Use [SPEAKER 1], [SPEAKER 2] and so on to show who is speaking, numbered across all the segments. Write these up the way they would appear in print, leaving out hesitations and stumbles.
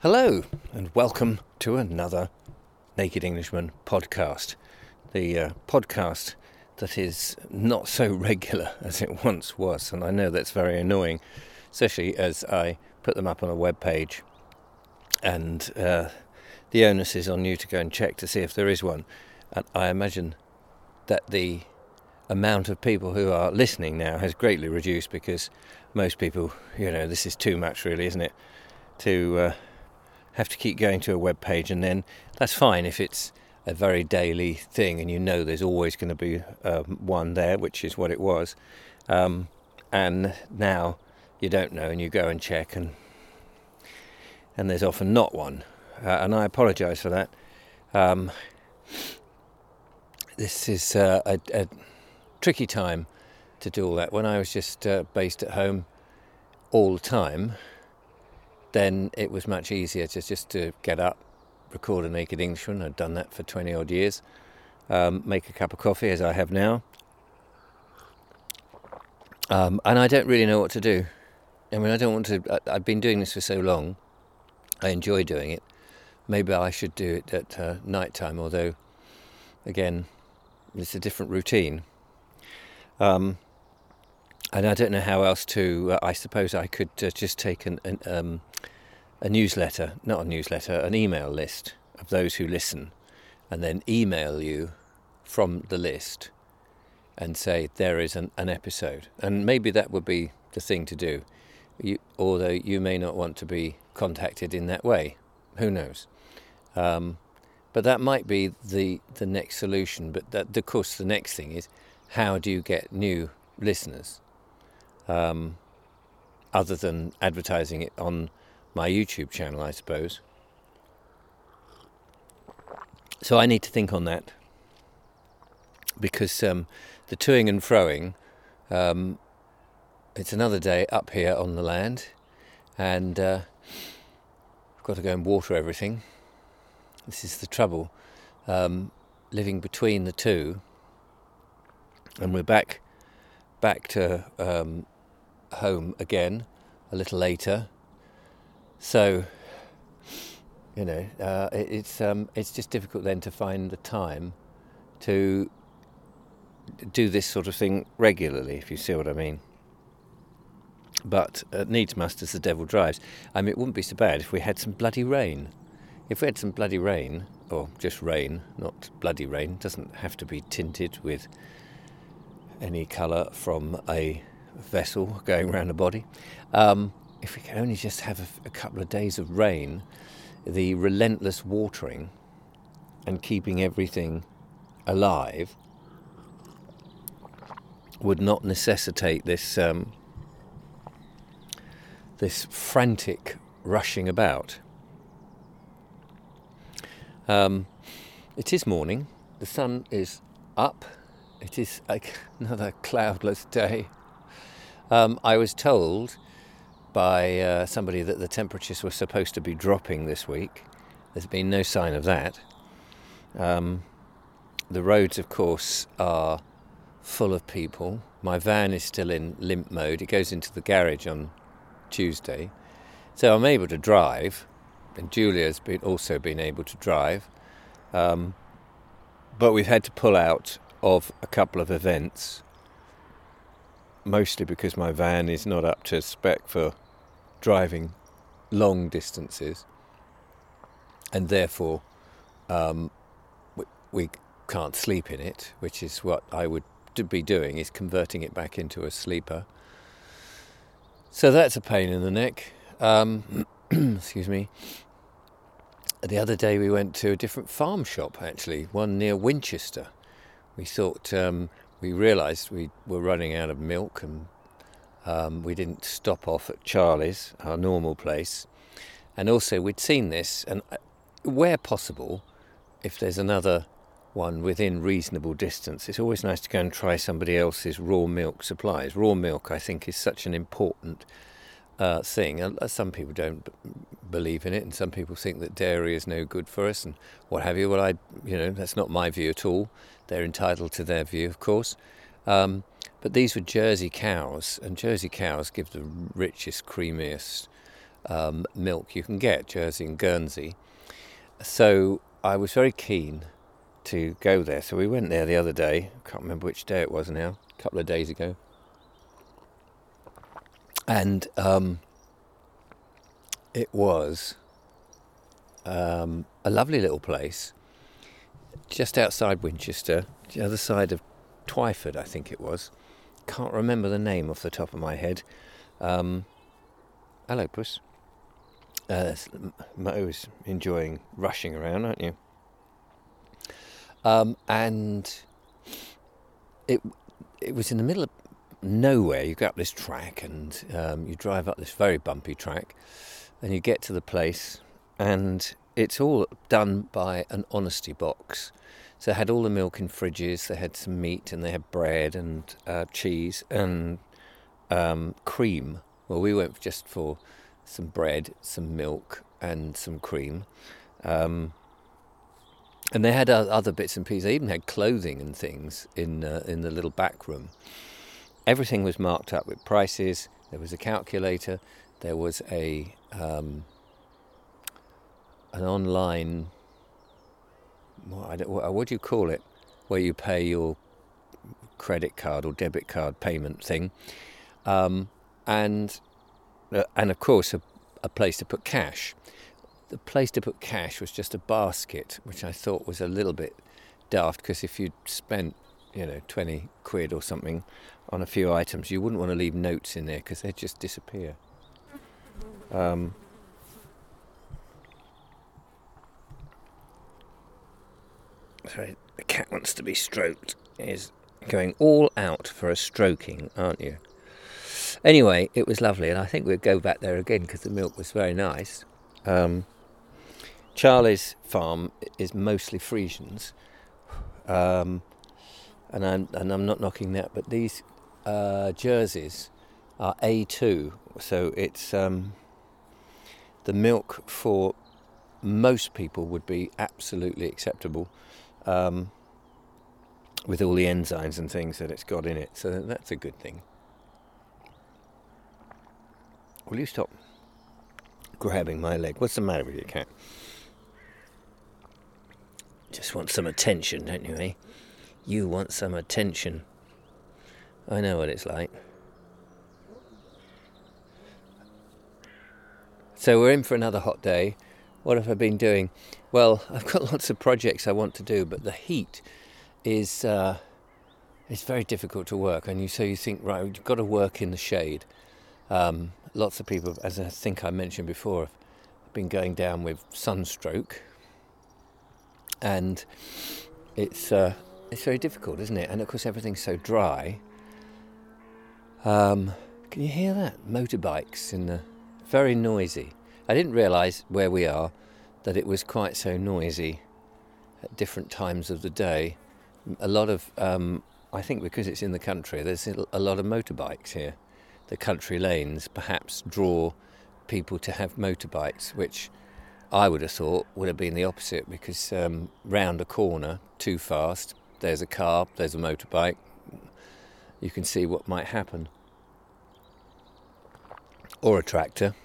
[SPEAKER 1] Hello and welcome to another Naked Englishman podcast. The podcast that is not so regular as it once was, and I know that's very annoying, especially as I put them up on a web page and the onus is on you to go and check to see if there is one. And I imagine that the amount of people who are listening now has greatly reduced because most people, this is too much really, isn't it, to have to keep going to a web page, and then that's fine if it's a very daily thing and there's always going to be one there, which is what it was, and now you don't know and you go and check and there's often not one, and I apologise for that. This is a tricky time to do all that. When I was just based at home all the time, then it was much easier just to get up, record a Naked Englishman. I'd done that for 20 odd years, make a cup of coffee as I have now, and I don't really know what to do. I mean, I don't want to. I've been doing this for so long, I enjoy doing it. Maybe I should do it at night time, although again it's a different routine, and I don't know how else to. I suppose I could just take an email list of those who listen, and then email you from the list and say there is an episode. And maybe that would be the thing to do, although you may not want to be contacted in that way. Who knows? But that might be the next solution. But that, of course, the next thing is, how do you get new listeners? Other than advertising it on my YouTube channel, I suppose. So I need to think on that, because the toing and froing, it's another day up here on the land, and I've got to go and water everything. This is the trouble, living between the two, and we're back to home again a little later. So, it's just difficult then to find the time to do this sort of thing regularly, if you see what I mean. But needs must as the devil drives. I mean, it wouldn't be so bad if we had some bloody rain. If we had some bloody rain, or just rain, not bloody rain, doesn't have to be tinted with any colour from a vessel going around a body. If we can only just have a couple of days of rain, the relentless watering and keeping everything alive would not necessitate this this frantic rushing about. It is morning, the sun is up, it is another cloudless day. I was told by somebody that the temperatures were supposed to be dropping this week. There's been no sign of that. The roads, of course, are full of people. My van is still in limp mode. It goes into the garage on Tuesday. So I'm able to drive, and Julia's also been able to drive. But we've had to pull out of a couple of events, mostly because my van is not up to spec for driving long distances, and therefore we can't sleep in it, which is what I would be doing, is converting it back into a sleeper. So that's a pain in the neck. Excuse me. The other day we went to a different farm shop, actually, one near Winchester. We thought, we realised we were running out of milk, and we didn't stop off at Charlie's, our normal place. And also we'd seen this, and where possible, if there's another one within reasonable distance, it's always nice to go and try somebody else's raw milk supplies. Raw milk, I think, is such an important thing. Some people don't believe in it, and some people think that dairy is no good for us and what have you. Well, that's not my view at all. They're entitled to their view, of course. But these were Jersey cows, and Jersey cows give the richest, creamiest milk you can get, Jersey and Guernsey. So I was very keen to go there. So we went there the other day. I can't remember which day it was now, a couple of days ago. And it was a lovely little place just outside Winchester, the other side of Twyford, I think it was. Can't remember the name off the top of my head. Hello, Puss. Mo's enjoying rushing around, aren't you? And it was in the middle of nowhere. You go up this track and you drive up this very bumpy track, and you get to the place, and it's all done by an honesty box. So they had all the milk in fridges, they had some meat, and they had bread and cheese and cream. Well, we went just for some bread, some milk and some cream. And they had other bits and pieces. They even had clothing and things in the little back room. Everything was marked up with prices. There was a calculator. There was an online, what do you call it, where you pay your credit card or debit card payment thing, and of course a place to put cash. The place to put cash was just a basket, which I thought was a little bit daft, because if you'd spent 20 quid or something on a few items, you wouldn't want to leave notes in there because they'd just disappear. Sorry, the cat wants to be stroked. Is going all out for a stroking, aren't you? Anyway, it was lovely, and I think we'd go back there again because the milk was very nice. Charlie's farm is mostly Friesians, and I'm not knocking that, but these jerseys are A2, so it's the milk for most people would be absolutely acceptable, with all the enzymes and things that it's got in it, so that's a good thing. Will you stop grabbing my leg? What's the matter with you, cat? Just want some attention, don't you, eh? You want some attention. I know what it's like. So we're in for another hot day. What have I been doing? Well, I've got lots of projects I want to do, but the heat is it's very difficult to work. And so you think, right, you've got to work in the shade. Lots of people, as I think I mentioned before, have been going down with sunstroke, and it's very difficult, isn't it? And of course, everything's so dry. Can you hear that? Motorbikes very noisy. I didn't realise where we are that it was quite so noisy at different times of the day. A lot of, I think because it's in the country, there's a lot of motorbikes here. The country lanes perhaps draw people to have motorbikes, which I would have thought would have been the opposite, because round a corner too fast, there's a car, there's a motorbike, you can see what might happen. Or a tractor.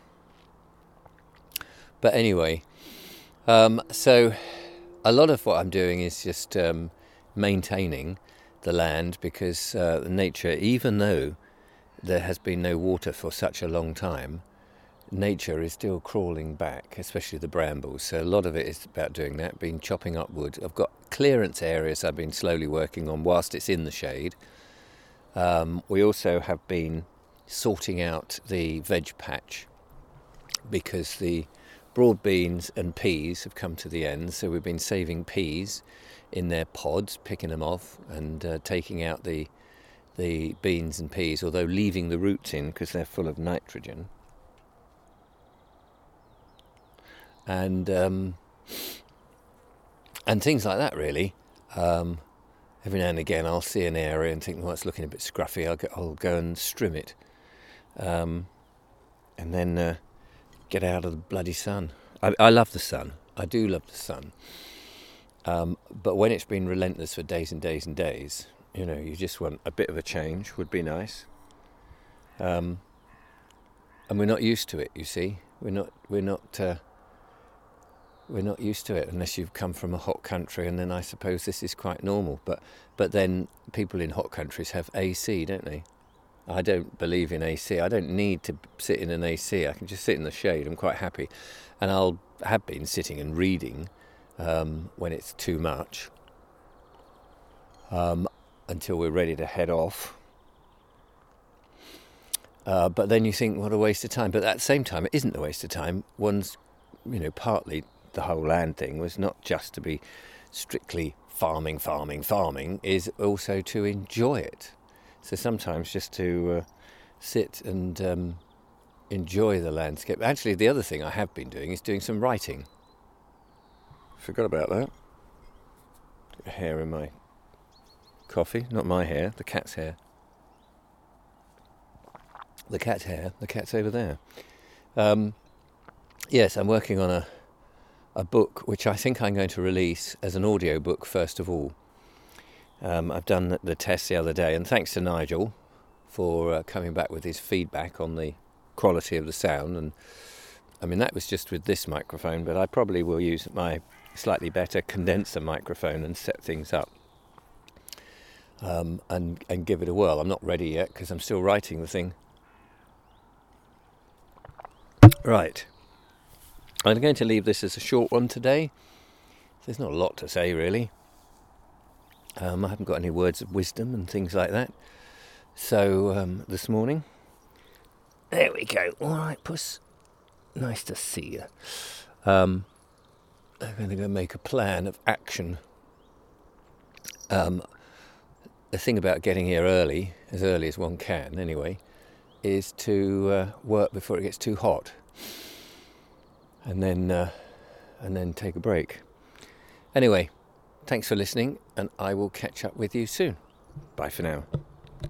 [SPEAKER 1] But anyway, so a lot of what I'm doing is just maintaining the land, because nature, even though there has been no water for such a long time, nature is still crawling back, especially the brambles. So a lot of it is about doing that, been chopping up wood. I've got clearance areas I've been slowly working on whilst it's in the shade. We also have been sorting out the veg patch, because the broad beans and peas have come to the end, so we've been saving peas in their pods, picking them off and taking out the beans and peas, although leaving the roots in because they're full of nitrogen. And things like that, really. Every now and again I'll see an area and think, well, it's looking a bit scruffy, I'll go and trim it. And then get out of the bloody sun. I love the sun. I do love the sun. But when it's been relentless for days and days and days, you just want a bit of a change, would be nice. and we're not used to it. You see, we're not used to it unless you've come from a hot country, and then I suppose this is quite normal. But then people in hot countries have AC, don't they? I don't believe in AC. I don't need to sit in an AC. I can just sit in the shade. I'm quite happy, and I'll have been sitting and reading when it's too much until we're ready to head off. But then you think, what a waste of time. But at the same time, it isn't a waste of time. One's, partly the whole land thing was not just to be strictly farming, is also to enjoy it. So sometimes just to sit and enjoy the landscape. Actually, the other thing I have been doing is doing some writing. Forgot about that. Hair in my coffee. Not my hair, the cat's hair. The cat's over there. Yes, I'm working on a book which I think I'm going to release as an audio book first of all. I've done the test the other day, and thanks to Nigel for coming back with his feedback on the quality of the sound. And I mean, that was just with this microphone, but I probably will use my slightly better condenser microphone and set things up and give it a whirl. I'm not ready yet because I'm still writing the thing. Right. I'm going to leave this as a short one today. There's not a lot to say, really. I haven't got any words of wisdom and things like that. So, this morning... There we go. All right, puss. Nice to see you. I'm going to go make a plan of action. The thing about getting here early as one can anyway, is to work before it gets too hot. And then take a break. Anyway, thanks for listening, and I will catch up with you soon. Bye for now.